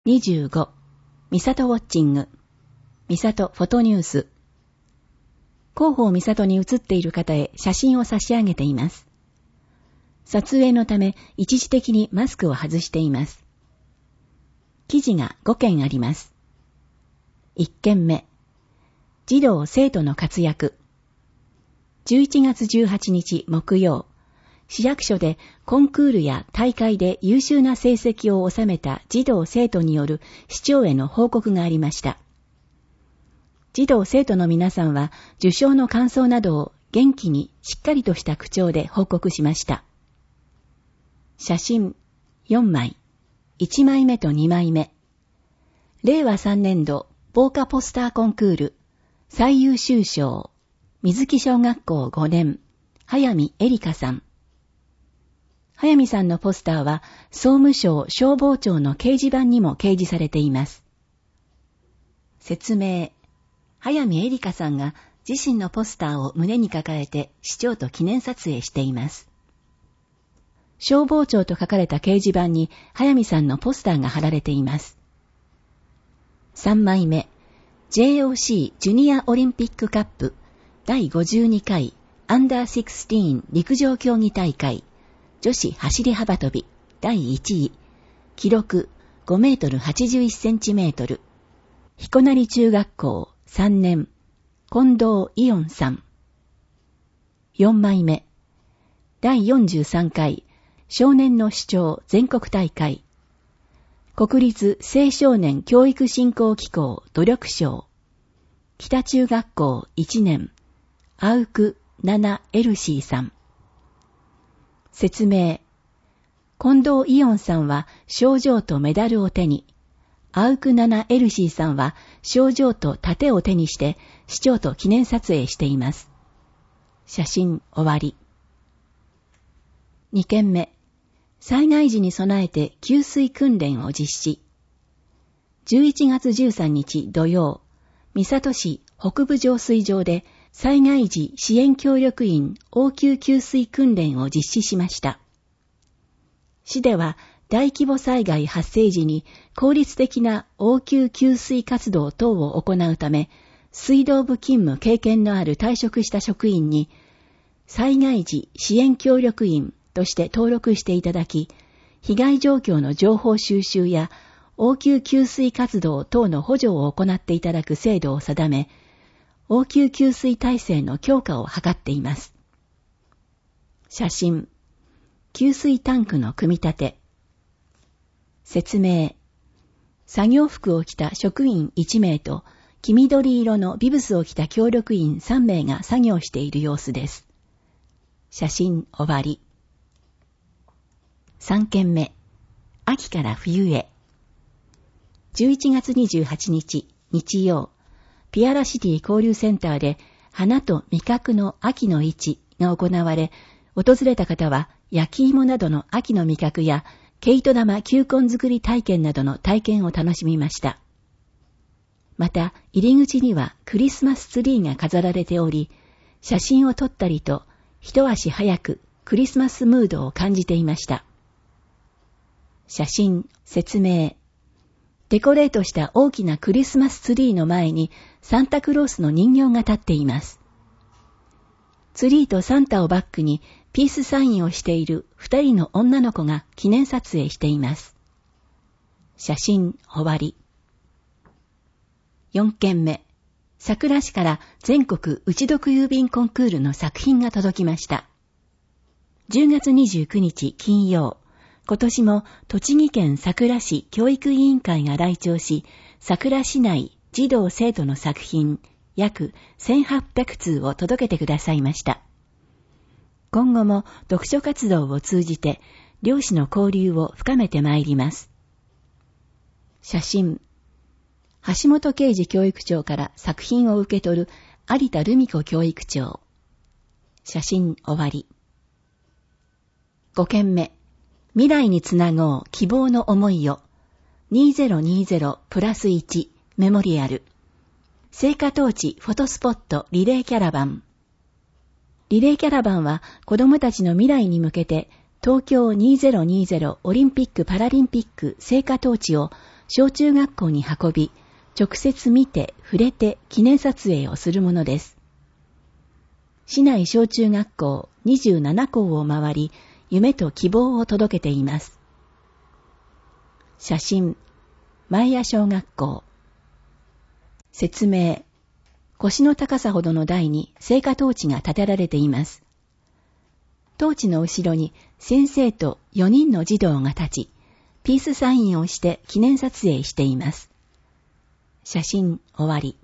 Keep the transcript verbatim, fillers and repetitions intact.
にじゅうご、ミサトウォッチング、ミサトフォトニュース。広報ミサトに写っている方へ写真を差し上げています。撮影のため一時的にマスクを外しています。記事がごけんあります。いっけんめ、児童生徒の活躍。じゅういちがつじゅうはちにち木曜、市役所でコンクールや大会で優秀な成績を収めた児童生徒による市長への報告がありました。児童生徒の皆さんは受賞の感想などを元気にしっかりとした口調で報告しました。写真よんまい、いちまいめとにまいめ。れいわさんねんど防火ポスターコンクール最優秀賞、水木小学校ごねん、早見エリカさん。早見さんのポスターは総務省消防庁の掲示板にも掲示されています。説明。早見エリカさんが自身のポスターを胸に抱えて市長と記念撮影しています。消防庁と書かれた掲示板に早見さんのポスターが貼られています。さんまいめ、ジェイオーシー ジュニアオリンピックカップだいごじゅうにかいアンダーじゅうろく陸上競技大会女子走り幅跳びだいいちい、記録ごメートルはちじゅういちセンチメートル、彦成中学校さんねん、近藤伊音さん。よんまいめ、だいよんじゅうさんかい少年の主張全国大会、国立青少年教育振興機構努力賞、北中学校いちねん、アウクななエルシーさん。説明。近藤伊音さんは賞状とメダルを手に、アウクななエルシーさんは賞状と盾を手にして市長と記念撮影しています。写真終わり。にけんめ、災害時に備えて給水訓練を実施。じゅういちがつじゅうさんにち土曜、三郷市北部浄水場で災害時支援協力員応急給水訓練を実施しました。市では大規模災害発生時に効率的な応急給水活動等を行うため、水道部勤務経験のある退職した職員に災害時支援協力員として登録していただき、被害状況の情報収集や応急給水活動等の補助を行っていただく制度を定め、応急給水体制の強化を図っています。写真。給水タンクの組み立て。説明。作業服を着た職員いちめいと黄緑色のビブスを着た協力員さんめいが作業している様子です。写真終わり。さんけんめ。秋から冬へ。じゅういちがつにじゅうはちにち日曜、ピアラシティ交流センターで花と味覚の秋の市が行われ、訪れた方は焼き芋などの秋の味覚や毛糸玉球根作り体験などの体験を楽しみました。また入り口にはクリスマスツリーが飾られており、写真を撮ったりと一足早くクリスマスムードを感じていました。写真、説明。デコレートした大きなクリスマスツリーの前にサンタクロースの人形が立っています。ツリーとサンタをバックにピースサインをしている二人の女の子が記念撮影しています。写真終わり。よんけんめ、佐倉市から全国打ち読郵便コンクールの作品が届きました。じゅうがつにじゅうくにち金曜、今年も栃木県さくら市教育委員会が来庁し、さくら市内児童生徒の作品約せんはっぴゃくつうを届けてくださいました。今後も読書活動を通じて両市の交流を深めてまいります。写真。橋本啓治教育長から作品を受け取る有田留美子教育長。写真終わり。ごけんめ。未来につなごう希望の思いをにせんにじゅうプラスいちメモリアル聖火トーチフォトスポットリレーキャラバン。リレーキャラバンは子どもたちの未来に向けて東京にせんにじゅうオリンピック・パラリンピック聖火トーチを小中学校に運び、直接見て触れて記念撮影をするものです。市内小中学校にじゅうななこうを回り、夢と希望を届けています。写真、前谷小学校。説明、腰の高さほどの台に聖火トーチが立てられています。トーチの後ろに先生とよにんの児童が立ち、ピースサインをして記念撮影しています。写真終わり。